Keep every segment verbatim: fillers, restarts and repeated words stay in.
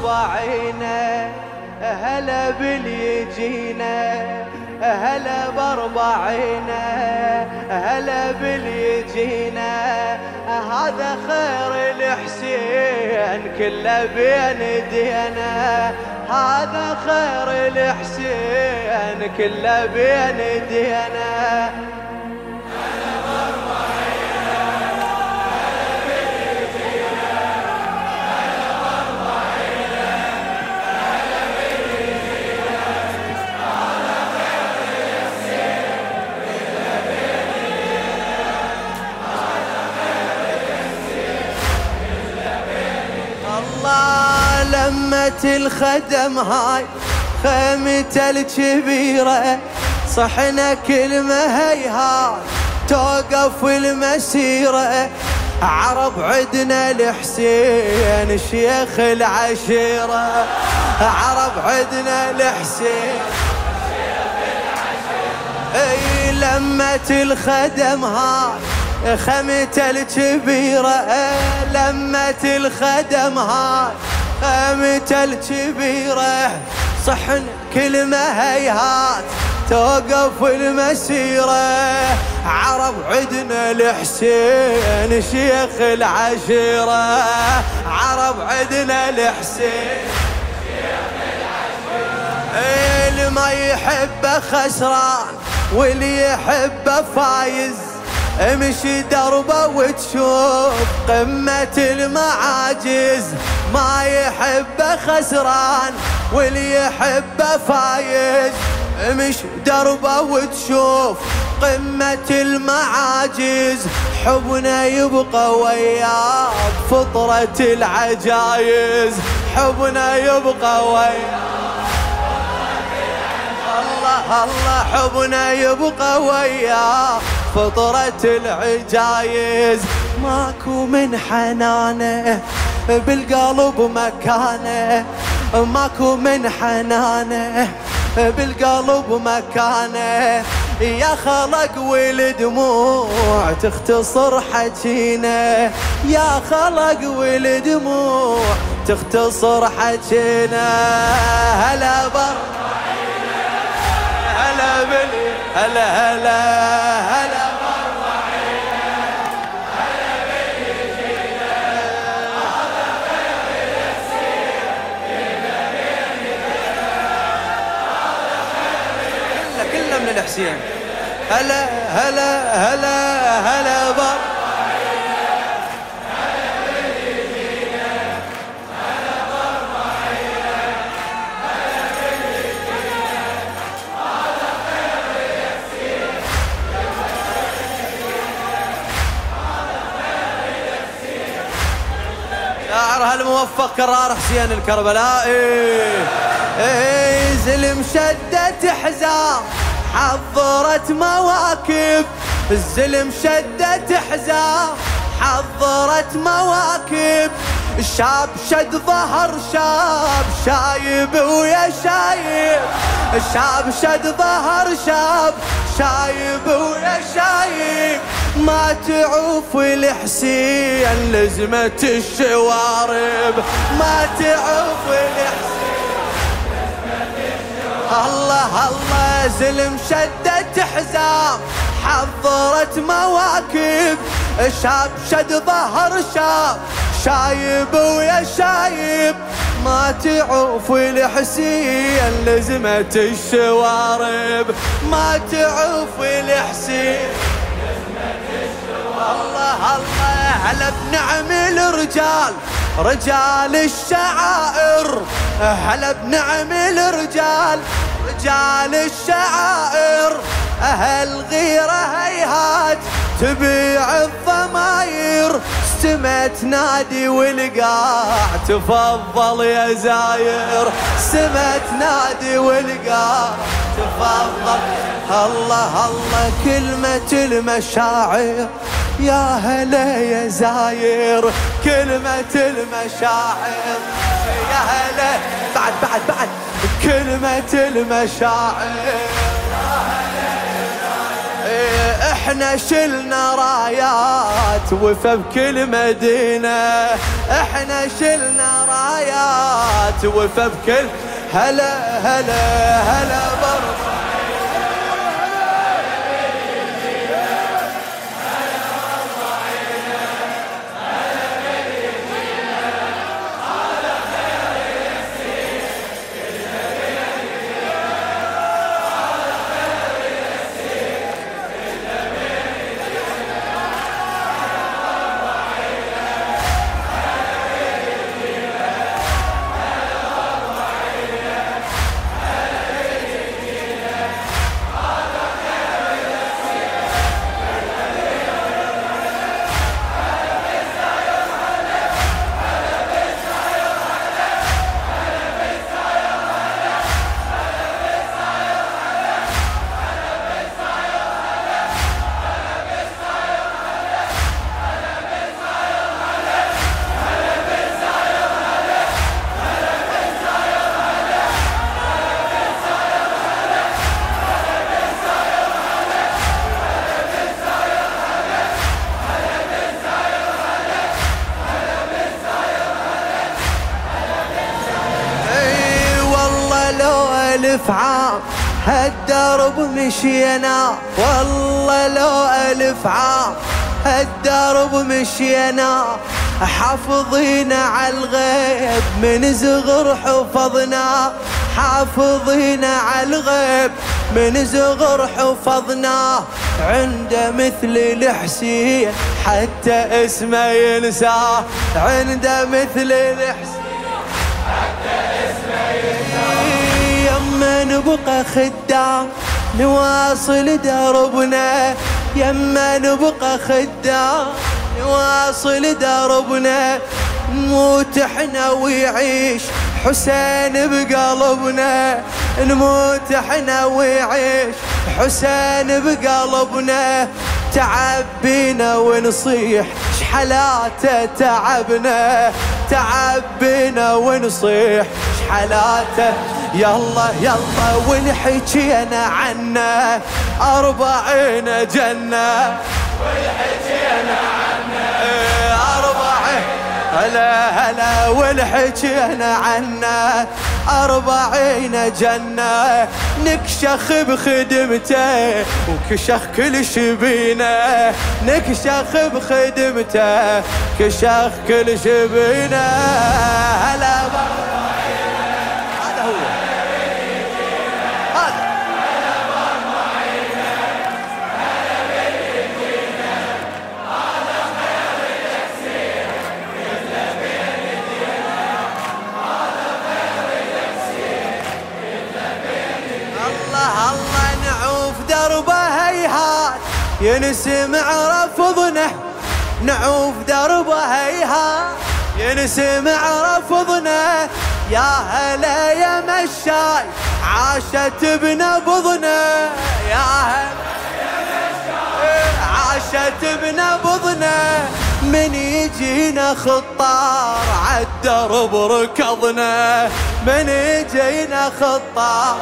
بأربعينه هلا باليجينا هلا بأربعينه هلا باليجينا هذا خير الحسين كله بين ايدينا هذا خير الحسين كله بين ايدينا لمة الخدم هاي خيمته الكبيرة صحنا كلمة هيهات توقف المسيرة عرب عدنا الحسين شيخ العشيرة عرب عدنا الحسين شيخ العشيرة اي لمة الخدم هاي خيمته الكبيرة لمة الخدم هاي خيمته الكبيرة صحن كلمة هيهات توقف المسيرة عرب عدنا الحسين شيخ العشيرة عرب عدنا الحسين شيخ العشيرة اللي ما يحبه خسران واللي يحبه فايز امشي دربه وتشوف قمة المعاجز ما يحبه خسران واللي يحبه فايز امشي دربه وتشوف قمة المعاجز حبنا يبقى وياك فطرة العجايز حبنا يبقى وياك الله الله حبنا يبقى وياك فطرة العجايز ماكو من حنانه بالقلب مكانه ماكو من حنانه بالقلب مكانه يا خلق والدموع تختصر حكينا يا خلق والدموع تختصر حكينا هلا بر هلا بلي هلا هلا هلا الحسين هلا هلا هلا هلا بر شاعر هالموفق كرار حسين الكربلائي ايه زلم شدت حزام حضرت مواكب الزلم شدت حزام حضرت مواكب الشاب شد ظهر شاب شايب ويا شايب الشاب شد ظهر شاب شايب ويا شايب ما تعوف الحسين لزمة الشوارب ما تعوف الحسين الله الله زلم شدت حزام حضرت مواكب شاب شد ظهر شاب شايب ويا شايب ما تعوف الحسين لزمة الشوارب ما تعوف الحسين لزمة الشوارب الله الله هلا بنعم الرجال رجال الشعائر هلا بنعم الرجال رجال الشعائر أهل غيره هيهات تبيع الضماير سما تنادي والقاع تفضل يا زاير سما تنادي والقاع تفضل الله الله كلمة المشاعر يا هلا يا زاير كلمة المشاعر يا هلا بعد بعد بعد كلمة المشاعر يا هلا يا زاير احنا شلنا رايات وفى بكل مدينة، احنا شلنا رايات وفى بكل هلا هلا هلا برا. ألف عام هالدرب مشينا، والله لو ألف عام هالدرب مشينا، حافظين على الغيب من زغر حفظنا، حافظين على الغيب من زغر حفظنا. عنده مثل الحسين حتى اسمه ينسى، عنده مثل الحسين حتى اسمه ينسى. يما نبقى خدام نواصل دربنا، يما نبقى خدام نواصل دربنا، نموت احنا ويعيش حسين بقلبنا، نموت احنا ويعيش حسين بقلبنا. تعبينا ونصيح شحلاته تعبنا، تعبينا ونصيح شحلاته. يلا يلا ونحكينا عنه أربعين جنة، ونحكينا عنه أربعين هلا هلا، ونحكينا عنه أربعين جنة. نكشخ بخدمته وكشخ كل شبينه، نكشخ بخدمته كشخ كل شبينه. هلا هذا هو ينسمع رفضنا، نعوف دربه هيها ينسمع رفضنا. يا هلا يا مشاي عاشت بنبضنا، يا هلا يا مشاي عاشت بنبضنا. من يجينا خطار عالدرب ركضنا، من يجينا خطار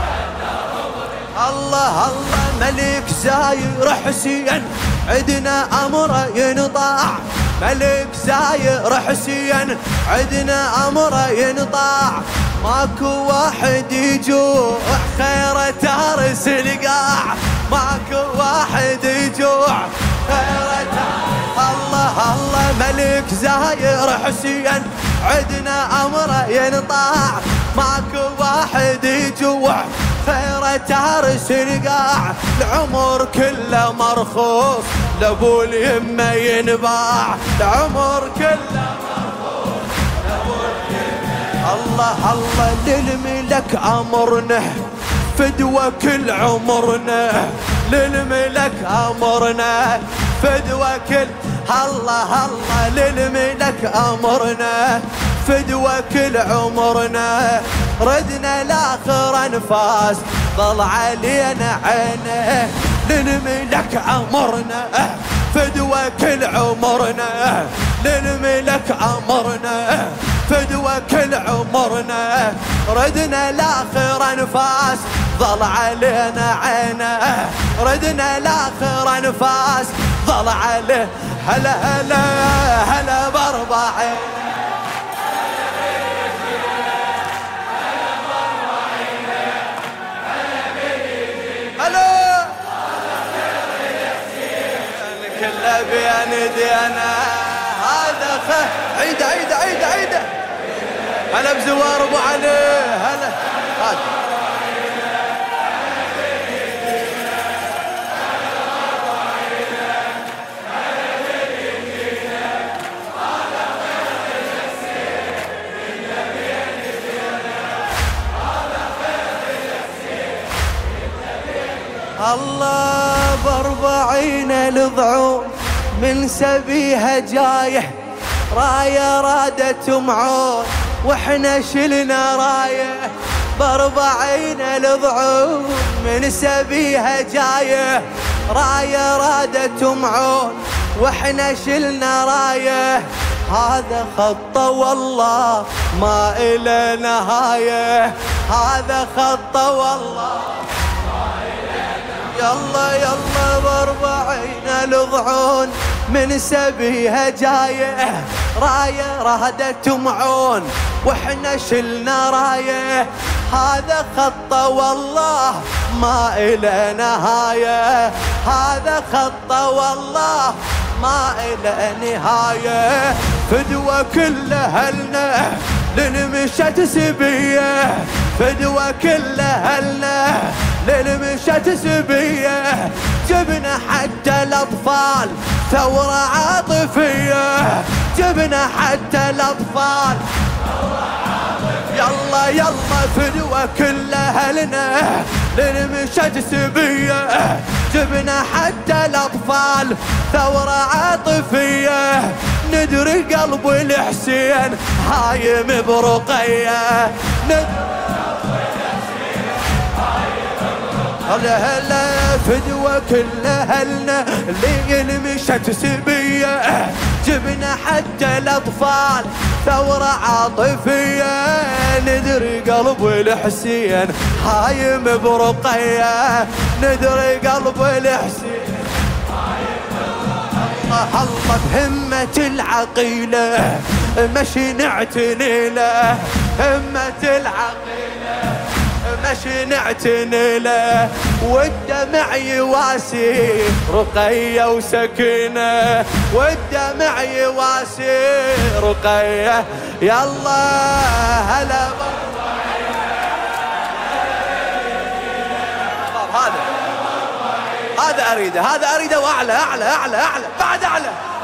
الله الله. ملك زاير حسين عدنا أمره ينطاع، ملك زاير حسين عدنا أمره ينطاع. ماكو واحد يجوع خير تارس القاع، ماكو واحد يجوع خير تارس. الله الله ملك زاير حسين عدنا أمره ينطاع، ماكو واحد يجوع خير تارس القاع. العمر كله مرخوص لابو اليمه ينباع، العمر كله مرخوص لابو اليمه. الله الله للملك امرنا فدوى كل عمرنا، للملك امرنا فدوى كل. الله الله للملك امرنا فدوى كل عمرنا. ردنا لاخر انفاس ضل علينا عينه، للملك امرنا فدوى كل عمرنا، للملك امرنا فدوى كل عمرنا. ردنا لاخر انفاس ظل علينا عينه، ردنا لاخر انفاس ظل عليه. هلا هلا هلا باربع عين، هلا كله بين دينا هذا خ عيد عيد عيد عيد. هلا بزوار ابو علي، هلا هذا الله باربعين الضعون من سبيها جايه، رايه رادت معون واحنا شلنا رايه. باربعين الضعون من سبيها جايه، رايه رادت معون واحنا شلنا رايه. هذا خطه والله ما إله نهايه، هذا خطه والله. يلا يلا باربعين الضعون من سبيها جايه، رايه رادت معون واحنا شلنا رايه. هذا خطه والله ما إله نهايه، هذا خطه والله ما إله نهايه. فدوى كل اهلنا للمشت سبيه، فدوى كل اهلنا للمشت سبيه. جبنا حتى الاطفال ثورة عاطفية، جبنا حتى الاطفال ثورة عاطفية. يلا يلا فدوى كل اهلنا للمشت سبيه، جبنا حتى الاطفال ثورة عاطفية. ندري قلب الحسين هايم برقية، ندري هلا هلا فدوى كل اهلنا اللي مشت سبيه، جبنا حتى الاطفال ثورة عاطفية. ندري قلب الحسين هايم برقية، ندري قلب الحسين هايم برقية. الله بهمة العقيلة مشي نعتني له، همة العقيلة مشي نعتني له. والدمع يواسي رقية وسكينة، والدمع يواسي رقية. يلا هلا هذا هذا اريده، هذا اريده واعلى اعلى اعلى اعلى بعد اعلى.